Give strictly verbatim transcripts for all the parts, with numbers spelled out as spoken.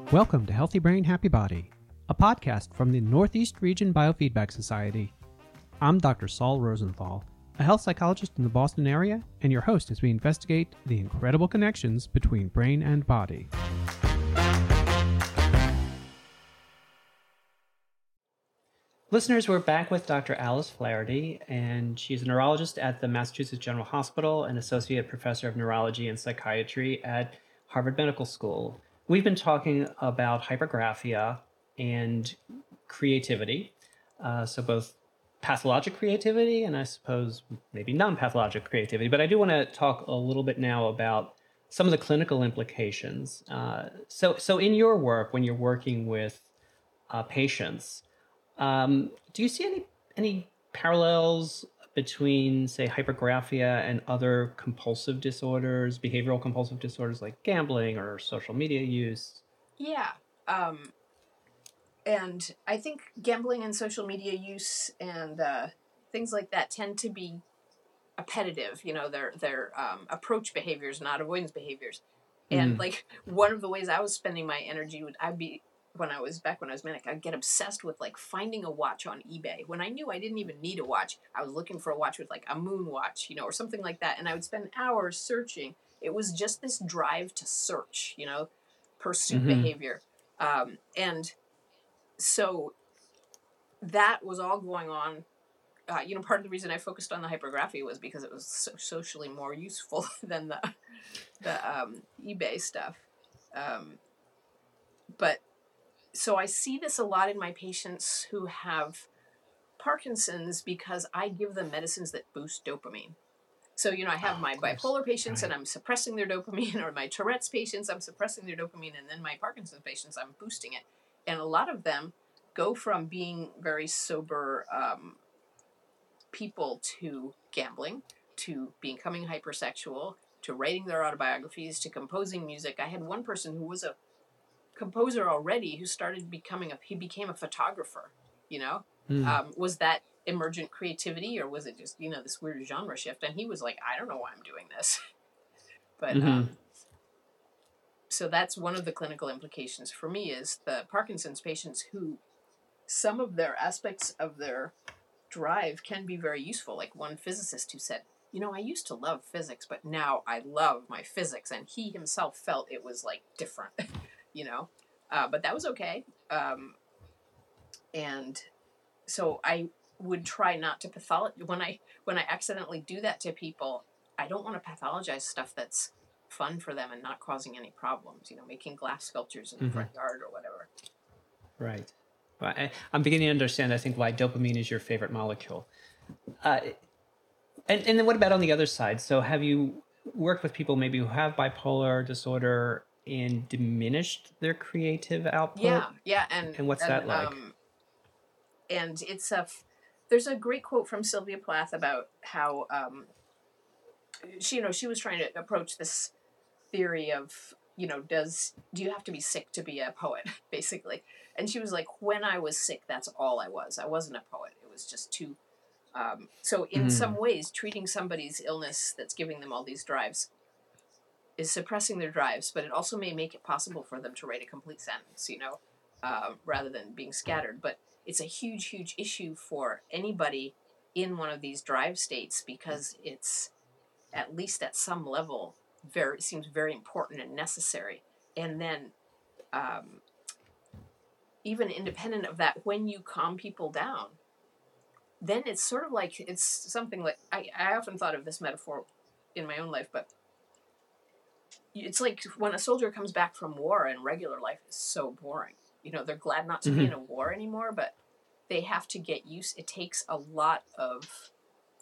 Welcome to Healthy Brain, Happy Body, a podcast from the Northeast Region Biofeedback Society. I'm Doctor Saul Rosenthal, a health psychologist in the Boston area, and your host as we investigate the incredible connections between brain and body. Listeners, we're back with Doctor Alice Flaherty, and she's a neurologist at the Massachusetts General Hospital and associate professor of neurology and psychiatry at Harvard Medical School. We've been talking about hypergraphia and creativity, uh, so both pathologic creativity and I suppose maybe non-pathologic creativity. But I do want to talk a little bit now about some of the clinical implications. Uh, so, so in your work, when you're working with uh, patients, um, do you see any any parallels between, say, hypergraphia and other compulsive disorders, behavioral compulsive disorders like gambling or social media use? Yeah. Um, and I think gambling and social media use and uh, things like that tend to be appetitive. You know, they're, they're um, approach behaviors, not avoidance behaviors. And Mm. like one of the ways I was spending my energy would I'd be when I was back when I was manic, I'd get obsessed with like finding a watch on eBay when I knew I didn't even need a watch. I was looking for a watch with like a moon watch, you know, or something like that, and I would spend hours searching. It was just this drive to search, you know, pursuit Mm-hmm. behavior, um, and so that was all going on. Uh, you know, part of the reason I focused on the hypergraphia was because it was so socially more useful than the the um, eBay stuff. Um, but so I see this a lot in my patients who have Parkinson's because I give them medicines that boost dopamine. So, you know, I have Oh, my of course. bipolar patients Right. and I'm suppressing their dopamine, or my Tourette's patients, I'm suppressing their dopamine, and then my Parkinson's patients, I'm boosting it. And a lot of them go from being very sober um, people to gambling, to becoming hypersexual, to writing their autobiographies, to composing music. I had one person who was a composer already who started becoming a, he became a photographer, you know? Mm. Um, was that emergent creativity, or was it just, you know, this weird genre shift? And he was like, I don't know why I'm doing this. But, Mm-hmm. um, so that's one of the clinical implications for me is the Parkinson's patients who some of their aspects of their drive can be very useful. Like one physicist who said, you know, I used to love physics, but now I love my physics. And he himself felt it was like different, you know, uh, but that was okay. Um, and so I would try not to pathologize when I, when I accidentally do that to people. I don't want to pathologize stuff that's fun for them and not causing any problems, you know, making glass sculptures in the Mm-hmm. front yard or whatever. Right. Well, I, I'm beginning to understand, I think, why dopamine is your favorite molecule. Uh, and, and then what about on the other side? So have you worked with people maybe who have bipolar disorder and diminished their creative output? Yeah. Yeah. And, And what's and, that like? um, and it's a, there's a great quote from Sylvia Plath about how, um, she, you know, she was trying to approach this theory of, you know, does, do you have to be sick to be a poet, basically? And she was like, when I was sick, that's all I was. I wasn't a poet. It was just too, um, so in Mm. some ways, treating somebody's illness that's giving them all these drives is suppressing their drives, but it also may make it possible for them to write a complete sentence, you know, uh, rather than being scattered. But it's a huge, huge issue for anybody in one of these drive states because it's, at least at some level, very seems very important and necessary. And then, um, even independent of that, when you calm people down, then it's sort of like it's something like I, I often thought of this metaphor in my own life, but it's like when a soldier comes back from war and regular life is so boring. You know, they're glad not to mm-hmm. be in a war anymore, but they have to get used. It takes a lot of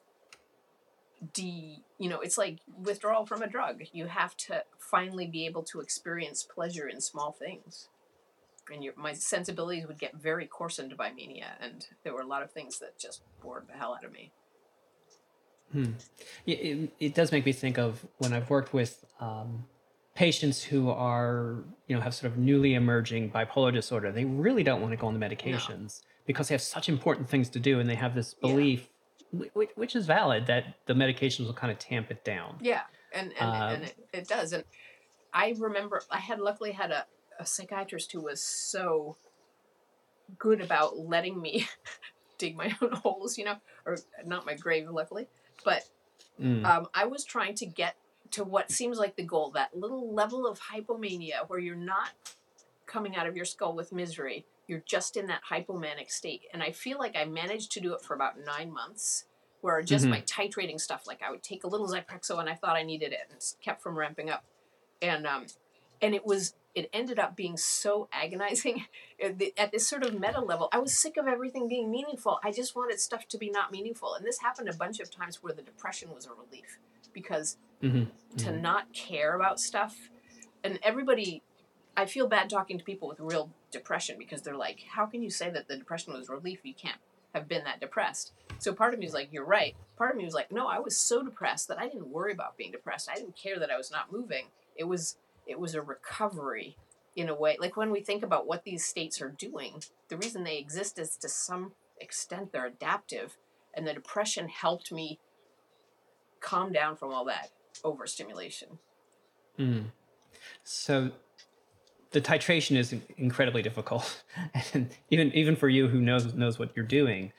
de, you know, it's like withdrawal from a drug. You have to finally be able to experience pleasure in small things. And your, my sensibilities would get very coarsened by mania, and there were a lot of things that just bored the hell out of me. Hmm. It, it, it does make me think of when I've worked with um, patients who are, you know, have sort of newly emerging bipolar disorder. They really don't want to go on the medications no. because they have such important things to do, and they have this belief, yeah. which, which is valid, that the medications will kind of tamp it down. Yeah, and and, uh, and it, it does. And I remember I had luckily had a a psychiatrist who was so good about letting me dig my own holes, you know, or not my grave, luckily. But Mm. um, I was trying to get to what seems like the goal, that little level of hypomania where you're not coming out of your skull with misery. You're just in that hypomanic state. And I feel like I managed to do it for about nine months, where just Mm-hmm. my titrating stuff, like I would take a little Zyprexa and I thought I needed it and kept from ramping up. And, um, and it was, it ended up being so agonizing at this sort of meta level. I was sick of everything being meaningful. I just wanted stuff to be not meaningful. And this happened a bunch of times where the depression was a relief, because Mm-hmm. to Mm-hmm. not care about stuff, and everybody, I feel bad talking to people with real depression, because they're like, how can you say that the depression was relief? You can't have been that depressed. So part of me is like, you're right. Part of me was like, no, I was so depressed that I didn't worry about being depressed. I didn't care that I was not moving. It was it was a recovery in a way. Like when we think about what these states are doing, the reason they exist is to some extent they're adaptive. And the depression helped me calm down from all that overstimulation. Mm. So the titration is incredibly difficult, and even even for you who knows knows what you're doing,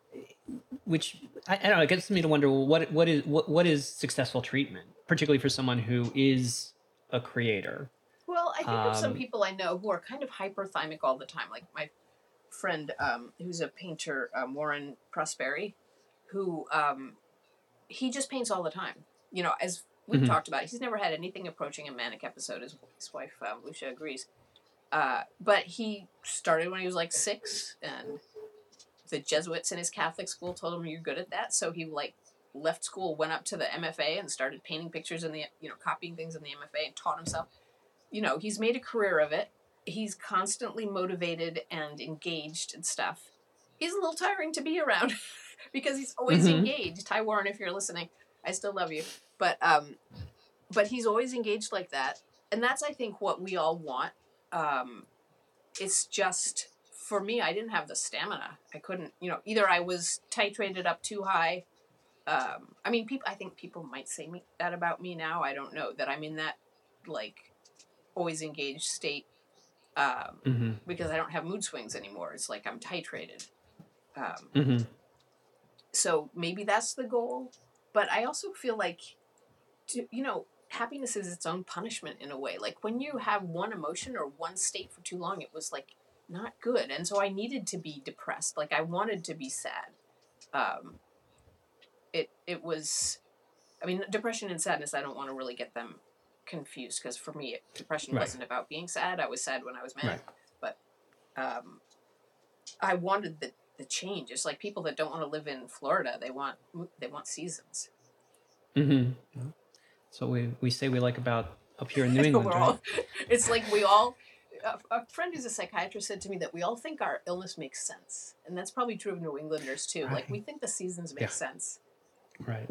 which I, I don't know, it gets me to wonder, well, what what is what, what is successful treatment, particularly for someone who is a creator. Well, I think of some Um, people I know who are kind of hyperthymic all the time. Like my friend, um, who's a painter, um, Warren Prosperi, who um, he just paints all the time. You know, as we've mhm. talked about, he's never had anything approaching a manic episode. His, his wife, um, Lucia, agrees. Uh, but he started when he was like six, and the Jesuits in his Catholic school told him, "You're good at that." So he like left school, went up to the M F A, and started painting pictures in the, you know, copying things in the M F A, and taught himself. You know, he's made a career of it. He's constantly motivated and engaged and stuff. He's a little tiring to be around because he's always Mhm. engaged. Hi, Warren, if you're listening, I still love you. But um, but he's always engaged like that, and that's, I think, what we all want. Um, it's just, for me, I didn't have the stamina. I couldn't, you know, either I was titrated up too high. Um, I mean, people. I think people might say me, that about me now. I don't know that I'm in that like always engaged state, um, Mm-hmm. because I don't have mood swings anymore. It's like I'm titrated. Um, Mm-hmm. so maybe that's the goal. But I also feel like, to, you know, happiness is its own punishment in a way. Like when you have one emotion or one state for too long, it was like not good. And so I needed to be depressed. Like I wanted to be sad. Um, it, it was, I mean, depression and sadness, I don't want to really get them confused, because for me, it, depression Right. wasn't about being sad. I was sad when I was mad. Right. But um, I wanted the, the change. It's like people that don't want to live in Florida. They want they want seasons. Mm-hmm. So we we say we like about up here in New England, We're right? all, it's like we all. A, a friend who's a psychiatrist said to me that we all think our illness makes sense, and that's probably true of New Englanders too. Right. Like we think the seasons make Yeah. sense. Right.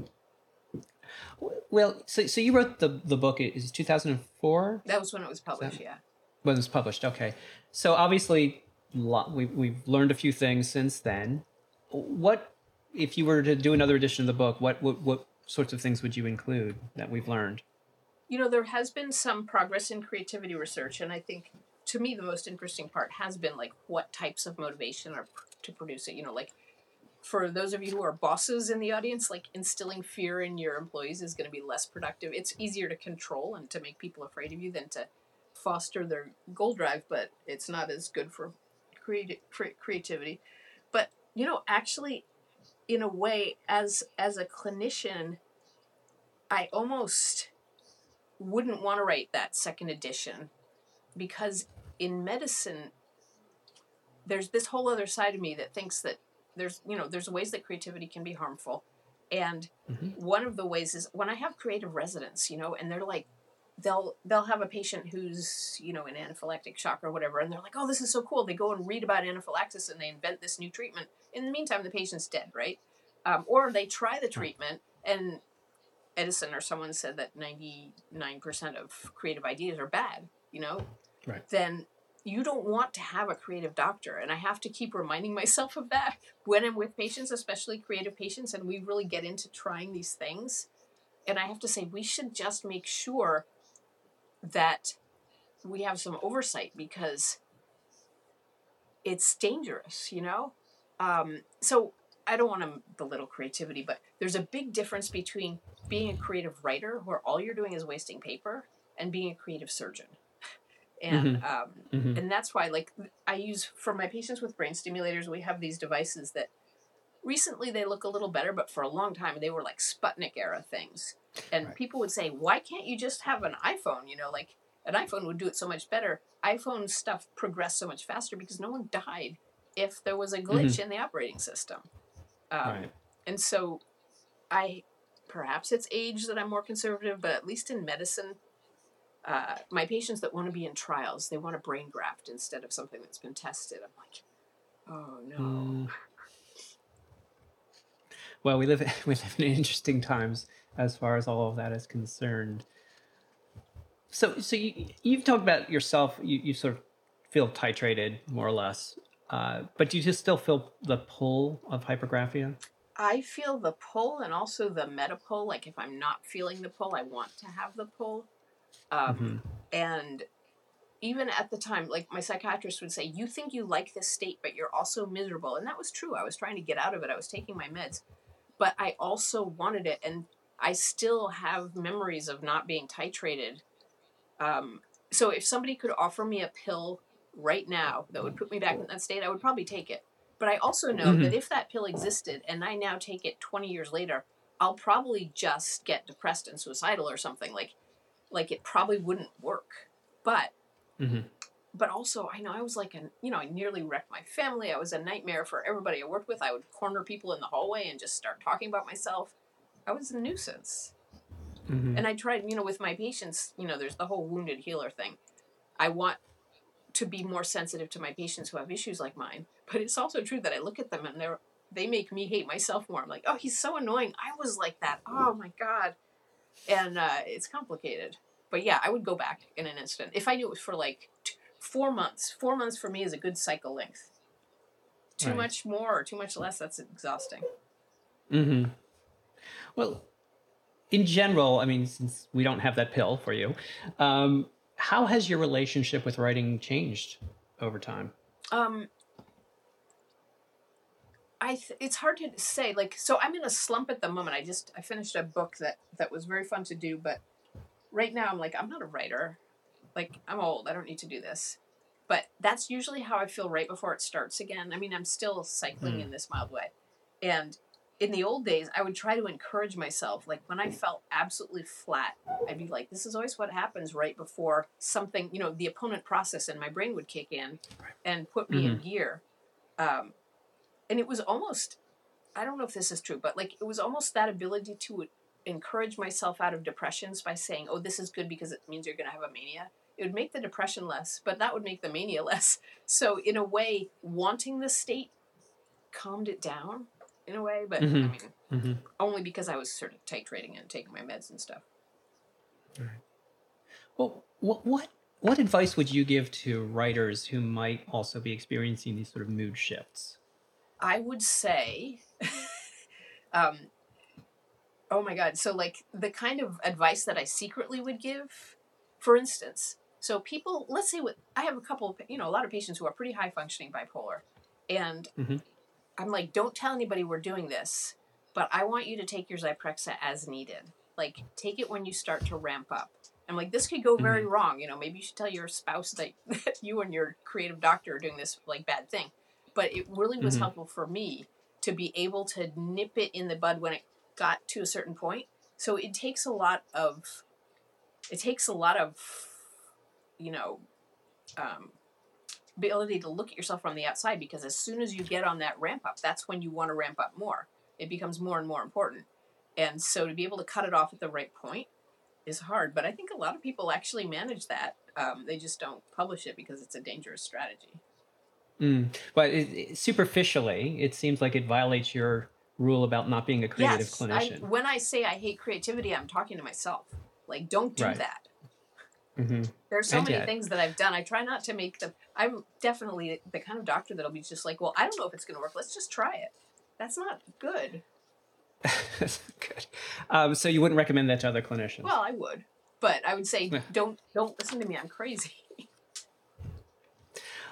Well, so so you wrote the the book. It is two thousand four That was when it was published. that- Yeah. when it was published. Okay. So obviously, lo- we we've learned a few things since then. What if you were to do another edition of the book? What what what sorts of things would you include that we've learned? You know, there has been some progress in creativity research, and I think, to me, the most interesting part has been like what types of motivation are pr- to produce it. You know, like for those of you who are bosses in the audience, like instilling fear in your employees is going to be less productive. It's easier to control and to make people afraid of you than to foster their goal drive, but it's not as good for creati- cre- creativity. But you know, actually, in a way, as as a clinician, I almost wouldn't want to write that second edition, because in medicine there's this whole other side of me that thinks that there's, you know, there's ways that creativity can be harmful. And Mm-hmm. one of the ways is when I have creative residents, you know, and they're like, they'll they'll have a patient who's, you know, in anaphylactic shock or whatever, and they're like, oh, this is so cool. They go and read about anaphylaxis and they invent this new treatment. In the meantime, the patient's dead, right? Um, or they try the treatment, and Edison or someone said that ninety-nine percent of creative ideas are bad, you know, Right. then you don't want to have a creative doctor. And I have to keep reminding myself of that when I'm with patients, especially creative patients, and we really get into trying these things. And I have to say, we should just make sure that we have some oversight because it's dangerous, you know? Um, so I don't want to belittle creativity, but there's a big difference between being a creative writer, where all you're doing is wasting paper, and being a creative surgeon. And Mm-hmm. um, Mm-hmm. and that's why, like, I use for my patients with brain stimulators, we have these devices that recently they look a little better, but for a long time they were like Sputnik era things. And Right. people would say, why can't you just have an iPhone? You know, like an iPhone would do it so much better. iPhone stuff progressed so much faster because no one died if there was a glitch Mm-hmm. in the operating system. Um, Right. and so I, perhaps it's age that I'm more conservative, but at least in medicine, uh, my patients that want to be in trials, they want a brain graft instead of something that's been tested. I'm like, oh no. Mm. Well, we live we live in interesting times as far as all of that is concerned. So, so you, you've talked about yourself. You, you sort of feel titrated, more or less, uh, but do you just still feel the pull of hypergraphia? I feel the pull and also the meta pull. Like if I'm not feeling the pull, I want to have the pull. Um, Mm-hmm. and even at the time, like my psychiatrist would say, you think you like this state, but you're also miserable. And that was true. I was trying to get out of it. I was taking my meds, but I also wanted it. And I still have memories of not being titrated. Um, so if somebody could offer me a pill right now that would put me back in that state, I would probably take it. But I also know Mm-hmm. that if that pill existed and I now take it twenty years later, I'll probably just get depressed and suicidal or something. Like like it probably wouldn't work. But Mm-hmm. but also I know I was like an you know, I nearly wrecked my family. I was a nightmare for everybody I worked with. I would corner people in the hallway and just start talking about myself. I was a nuisance. Mm-hmm. And I tried, you know, with my patients, you know, there's the whole wounded healer thing. I want to be more sensitive to my patients who have issues like mine. But it's also true that I look at them and they're they make me hate myself more. I'm like, oh, he's so annoying. I was like that. Oh my god. And uh, it's complicated. But yeah, I would go back in an instant if I knew it was for like t- four months. Four months for me is a good cycle length. Too Right. much more or too much less, that's exhausting. Mm-hmm. Well, in general, I mean, since we don't have that pill for you, um, how has your relationship with writing changed over time? Um, I th- it's hard to say. Like, so I'm in a slump at the moment. I just I finished a book that that was very fun to do, but right now I'm like I'm not a writer. Like I'm old. I don't need to do this. But that's usually how I feel right before it starts again. I mean, I'm still cycling Mm. in this mild way. And in the old days, I would try to encourage myself. Like when I felt absolutely flat, I'd be like, this is always what happens right before something, you know, the opponent process in my brain would kick in and put me Mm-hmm. in gear. Um, and it was almost, I don't know if this is true, but like it was almost that ability to encourage myself out of depressions by saying, oh, this is good because it means you're going to have a mania. It would make the depression less, but that would make the mania less. So, in a way, wanting the state calmed it down in a way, but I Mm-hmm. mean, Mm-hmm. only because I was sort of titrating and taking my meds and stuff. Right. Well, what what what advice would you give to writers who might also be experiencing these sort of mood shifts? I would say, um, oh my God. So, like, the kind of advice that I secretly would give, for instance, so people, let's say, what I have a couple, you know, a lot of patients who are pretty high functioning bipolar. And Mm-hmm. I'm like, don't tell anybody we're doing this, but I want you to take your Zyprexa as needed. Like, take it when you start to ramp up. I'm like, this could go very Mm-hmm. wrong. You know, maybe you should tell your spouse that, that you and your creative doctor are doing this, like, bad thing. But it really was Mm-hmm. helpful for me to be able to nip it in the bud when it got to a certain point. So it takes a lot of, it takes a lot of, you know, um, ability to look at yourself from the outside, because as soon as you get on that ramp up, that's when you want to ramp up more. It becomes more and more important. And so to be able to cut it off at the right point is hard. But I think a lot of people actually manage that. Um, they just don't publish it because it's a dangerous strategy. Mm. But it, it- superficially, it seems like it violates your rule about not being a creative Yes, I clinician. when I say I hate creativity, I'm talking to myself. Like, don't do Right. that. Mm-hmm. There's so And many yet, things that I've done. I try not to make them. I'm definitely the kind of doctor that'll be just like, well, I don't know if it's going to work. Let's just try it. That's not good. good. Um, so you wouldn't recommend that to other clinicians? Well, I would, but I would say Yeah. don't don't listen to me. I'm crazy.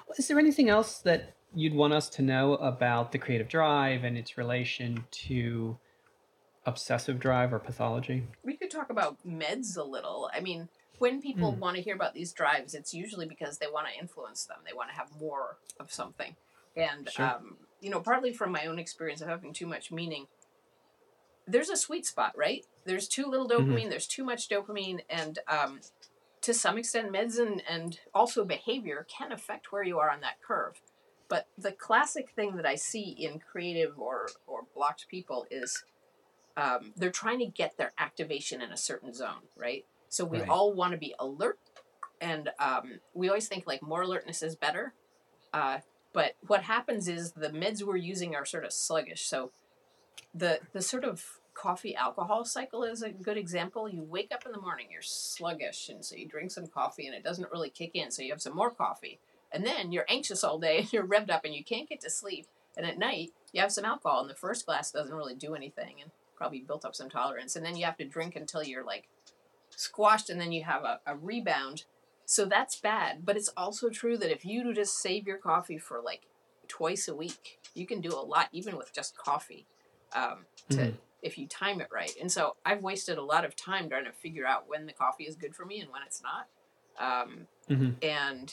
Is there anything else that you'd want us to know about the creative drive and its relation to obsessive drive or pathology? We could talk about meds a little. I mean, when people Hmm. want to hear about these drives, it's usually because they want to influence them. They want to have more of something. And, Sure. um, you know, partly from my own experience of having too much meaning, there's a sweet spot, right? There's too little Hmm. dopamine, there's too much dopamine, and um, to some extent, meds and, and also behavior can affect where you are on that curve. But the classic thing that I see in creative or, or blocked people is um, they're trying to get their activation in a certain zone, right? So we Right. all want to be alert, and um, we always think like more alertness is better. Uh, but what happens is the meds we're using are sort of sluggish. So the the sort of coffee alcohol cycle is a good example. You wake up in the morning, you're sluggish, and so you drink some coffee, and it doesn't really kick in. So you have some more coffee, and then you're anxious all day, and you're revved up, and you can't get to sleep. And at night, you have some alcohol, and the first glass doesn't really do anything, and probably built up some tolerance. And then you have to drink until you're like squashed, and then you have a, a rebound. So that's bad. But it's also true that if you just save your coffee for like twice a week, you can do a lot, even with just coffee. Um, to Hmm. if you time it right. And so I've wasted a lot of time trying to figure out when the coffee is good for me and when it's not. Um, Hmm. and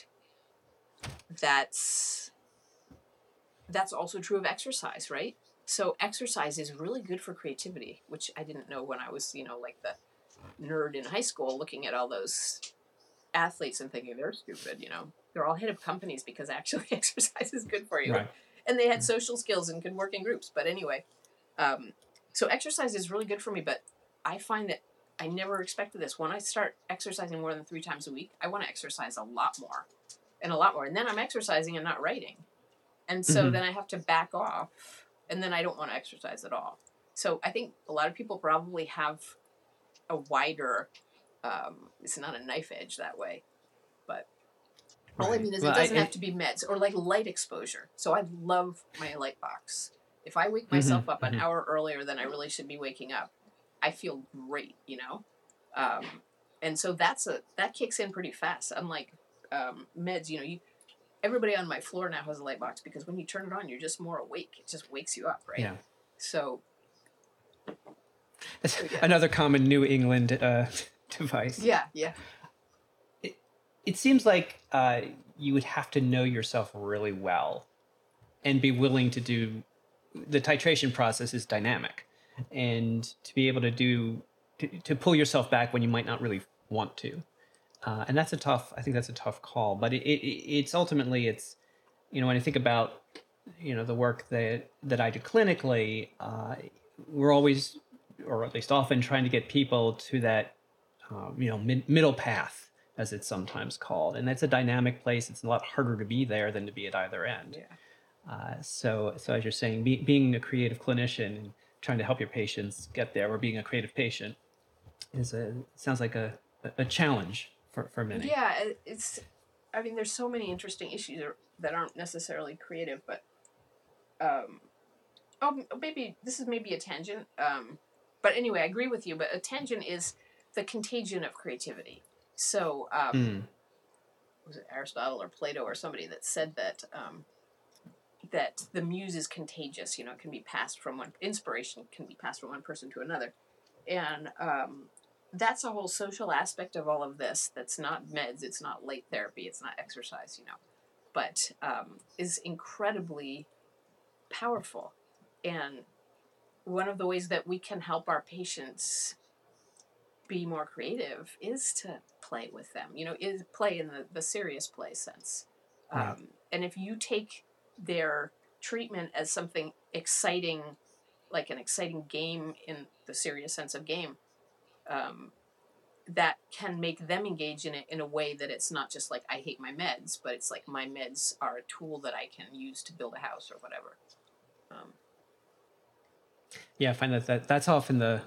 that's that's also true of exercise, right? So exercise is really good for creativity, which I didn't know when I was, you know, like the nerd in high school looking at all those athletes and thinking they're stupid, you know. They're all head of companies because actually exercise is good for you. Right. And they had social skills and could work in groups. But anyway, um, so exercise is really good for me, but I find that I never expected this. When I start exercising more than three times a week, I want to exercise a lot more and a lot more. And then I'm exercising and not writing. And so Hmm. then I have to back off and then I don't want to exercise at all. So I think a lot of people probably have a wider, um, it's not a knife edge that way, but all I Right. mean is Well, it I. doesn't have I to be meds or like light exposure. So I love my light box. If I wake hmm. myself up an Hmm. hour earlier than I really should be waking up, I feel great, you know? Um, and so that's a that kicks in pretty fast. Unlike um, meds, you know, you everybody on my floor now has a light box because when you turn it on, you're just more awake. It just wakes you up, right? Yeah. So, That's so yeah, another common New England uh, device. yeah, yeah. It, it seems like uh, you would have to know yourself really well and be willing to do the titration process is dynamic, and to be able to do to, to pull yourself back when you might not really want to, uh, and that's a tough I think that's a tough call, but it, it, it's ultimately it's you know when I think about you know the work that that I do clinically, uh, we're always or at least often trying to get people to that uh, you know mid, middle path, as it's sometimes called, and that's a dynamic place. It's a lot harder to be there than to be at either end. Yeah. uh, so, so as you're saying, be, being a creative clinician and trying to help your patients get there, or being a creative patient, is a sounds like a, a challenge for, for many. Yeah, it's. I mean, there's so many interesting issues that aren't necessarily creative, but um, oh, maybe this is maybe a tangent. Um, but anyway, I agree with you. But a tangent is the contagion of creativity. So, um, Mm, was it Aristotle or Plato or somebody that said that um, that the muse is contagious? You know, it can be passed from one inspiration can be passed from one person to another, and um, that's a whole social aspect of all of this. That's not meds. It's not light therapy. It's not exercise. You know, but um, is incredibly powerful, and one of the ways that we can help our patients be more creative is to play with them. You know, is play in the, the serious play sense. right. Um, and if you take their treatment as something exciting, like an exciting game in the serious sense of game, um, that can make them engage in it in a way that it's not just like I hate my meds, but it's like my meds are a tool that I can use to build a house or whatever. Um, Yeah, I find that, that that's often the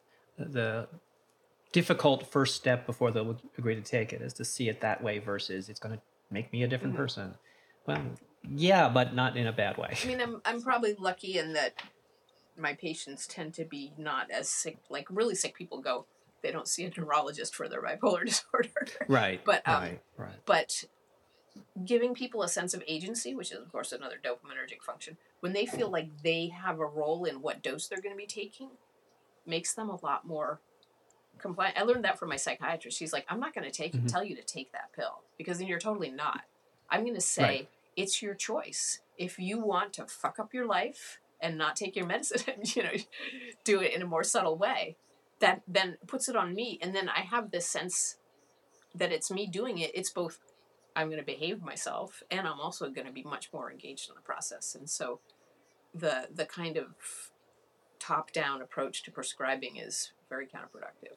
the difficult first step before they'll agree to take it, is to see it that way versus it's going to make me a different mhm. person. Well, yeah, but not in a bad way. I mean, I'm I'm probably lucky in that my patients tend to be not as sick. Like really sick people go, they don't see a neurologist for their bipolar disorder. Right, but um, right, right. but giving people a sense of agency, which is, of course, another dopaminergic function, when they feel like they have a role in what dose they're going to be taking, makes them a lot more compliant. I learned that from my psychiatrist. She's like, I'm not going to take Mhm. tell you to take that pill, because then you're totally not. I'm going to say, Right. it's your choice. If you want to fuck up your life and not take your medicine, you know, do it in a more subtle way, that then puts it on me. And then I have this sense that it's me doing it. It's both, I'm going to behave myself, and I'm also going to be much more engaged in the process. And so the the kind of top-down approach to prescribing is very counterproductive.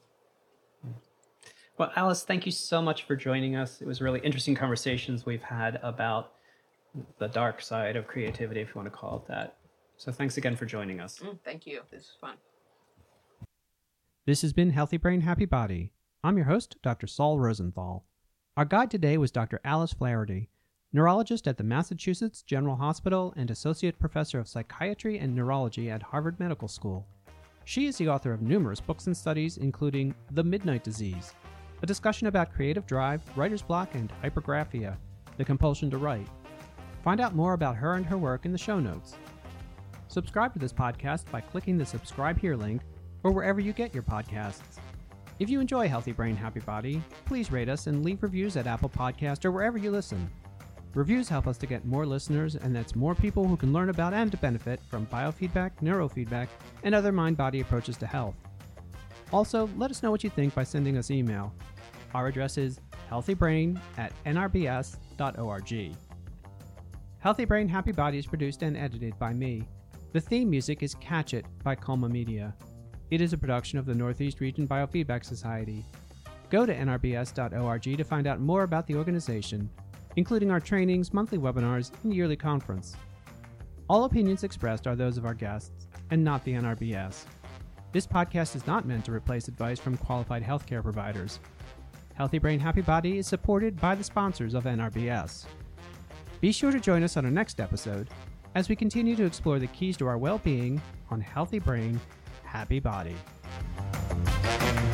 Well, Alice, thank you so much for joining us. It was really interesting conversations we've had about the dark side of creativity, if you want to call it that. So thanks again for joining us. Mm, thank you. This was fun. This has been Healthy Brain, Happy Body. I'm your host, Doctor Saul Rosenthal. Our guide today was Doctor Alice Flaherty, neurologist at the Massachusetts General Hospital and Associate Professor of Psychiatry and Neurology at Harvard Medical School. She is the author of numerous books and studies, including The Midnight Disease, a discussion about creative drive, writer's block, and hypergraphia, the compulsion to write. Find out more about her and her work in the show notes. Subscribe to this podcast by clicking the subscribe here link or wherever you get your podcasts. If you enjoy Healthy Brain, Happy Body, please rate us and leave reviews at Apple Podcast or wherever you listen. Reviews help us to get more listeners, and that's more people who can learn about and to benefit from biofeedback, neurofeedback, and other mind-body approaches to health. Also, let us know what you think by sending us email. Our address is healthybrain at n r b s dot org. Healthy Brain, Happy Body is produced and edited by me. The theme music is Catch It by Coma Media. It is a production of the Northeast Region Biofeedback Society. Go to n r b s dot org to find out more about the organization, including our trainings, monthly webinars, and yearly conference. All opinions expressed are those of our guests, and not the N R B S. This podcast is not meant to replace advice from qualified healthcare providers. Healthy Brain, Happy Body is supported by the sponsors of N R B S. Be sure to join us on our next episode as we continue to explore the keys to our well-being on Healthy Brain, Happy Body.